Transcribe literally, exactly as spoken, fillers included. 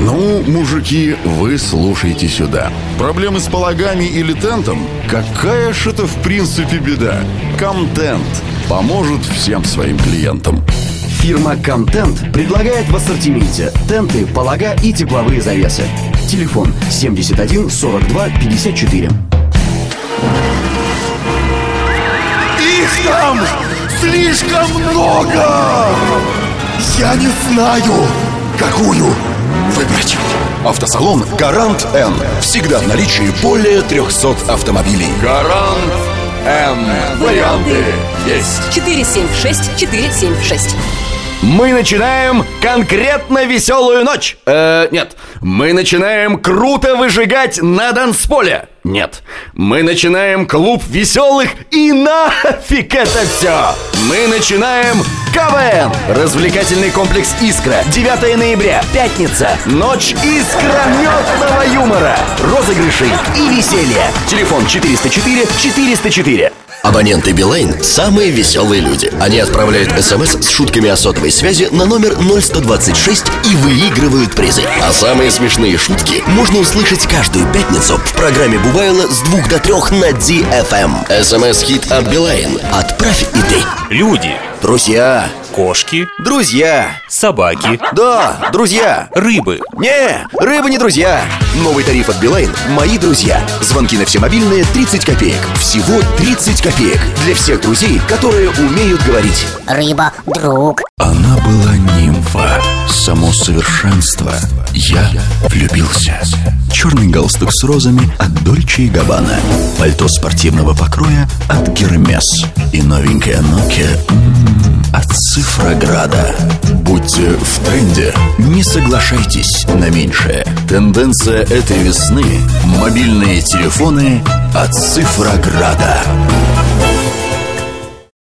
Ну, мужики, вы слушайте сюда. Проблемы с полагами или тентом? Какая ж это в принципе беда? Комтент поможет всем своим клиентам. Фирма «Комтент» предлагает в ассортименте тенты, полога и тепловые завесы. Телефон семьдесят один сорок два пятьдесят четыре. Их там слишком много! Я не знаю, какую выбрать. Автосалон «Гарант Н». Всегда в наличии более трехсот автомобилей. Гарант Н. Варианты есть. четыре семь шесть четыре семь шесть. Мы начинаем конкретно веселую ночь. Э, нет, мы начинаем круто выжигать на танцполе. Нет, мы начинаем клуб веселых, и нафиг это все. Мы начинаем КВН. Развлекательный комплекс «Искра». девятого ноября, пятница. Ночь искрометного юмора, розыгрышей и веселья. Телефон четыреста четыре четыреста четыре. Абоненты Билайн – самые веселые люди. Они отправляют смс с шутками о сотовой связи на номер ноль сто двадцать шесть и выигрывают призы. А самые смешные шутки можно услышать каждую пятницу в программе Бувайло с двух до трех на ди эф эм. СМС-хит от Билайн. Отправь и ты. Люди. Друзья. Кошки. Друзья. Собаки. Да, друзья. Рыбы. Не, рыбы не друзья. Новый тариф от Билайн «Мои друзья». Звонки на все мобильные тридцать копеек. Всего тридцать копеек. Для всех друзей, которые умеют говорить. Рыба, друг. Она была нимфа, само совершенство. Я влюбился. Черный галстук с розами от Дольче и Габбана. Пальто спортивного покроя от Гермес. И новенькая Nokia м-м, от Цифрограда. Будьте в тренде, не соглашайтесь на меньшее. Тенденция этой весны – мобильные телефоны от Цифрограда.